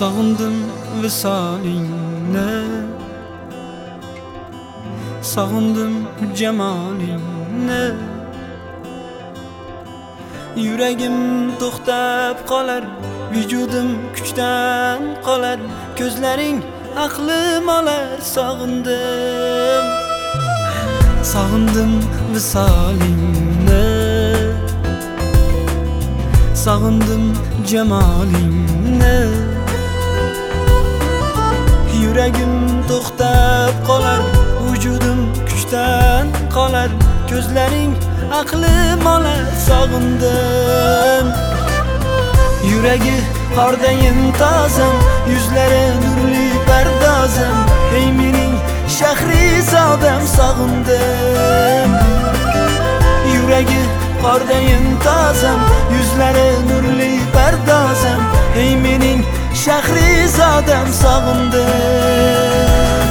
Sağındım visaline, sağındım cemaline. Yüreğim to'xtab qolar, vücudum kuchdan qolar. Ko'zlaring aqlim olar, sog'indim. Sog'indim visaline, sog'indim jamaline. Yüreğim to'xtab qolar, vücudum kuchdan qolar. Ko'zlaring aqlim olar, sog'indim. Yuragi qordayin tozam, yuzlari nurli pardozam. Ey mening Shahrizodam, sog'indim. Yuragi qordayin tozam, yuzlari nurli pardozam. Ey mening Shahrizodam, sog'indim.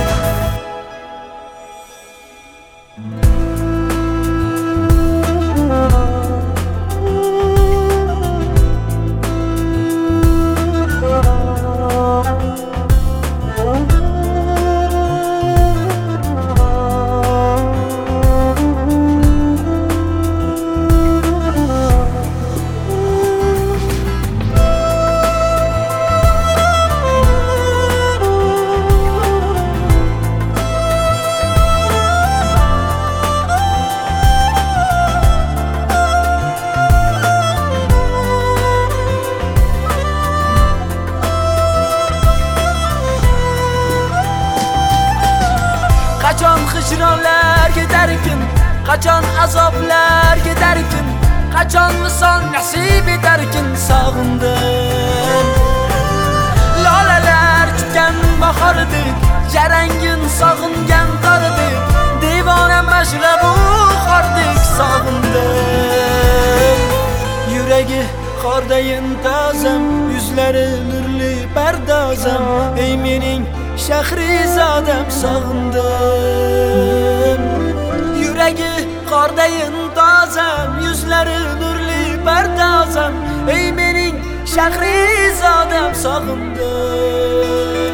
Qachon hijronlar ketarkin, qachon azoblar ketarkin, qachon misol nasib etarkin, sog'indim. Lolalar tutgan bahordek, jarangin sog'ingan qordek, devona mashrabu xordek, sog'indim. Yuragi qordayin tozam, yuzlari nurli pardozam. Ey mening Shahrizodam, sog'indim. Yuragi qordayin tozam, yuzlari nurli pardozam. Ey mening Shahrizodam, sog'indim.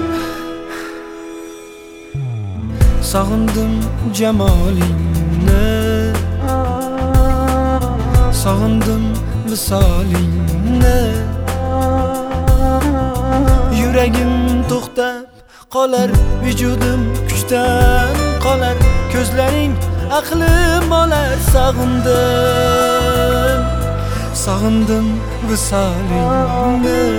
Sog'indim jamolingni, sog'indim visolingni. Yuragim to'xtab qolar, vücudum kuchdan qolar. Ko'zlaring aqlim olar, sog'indim. Sog'indim visolingni,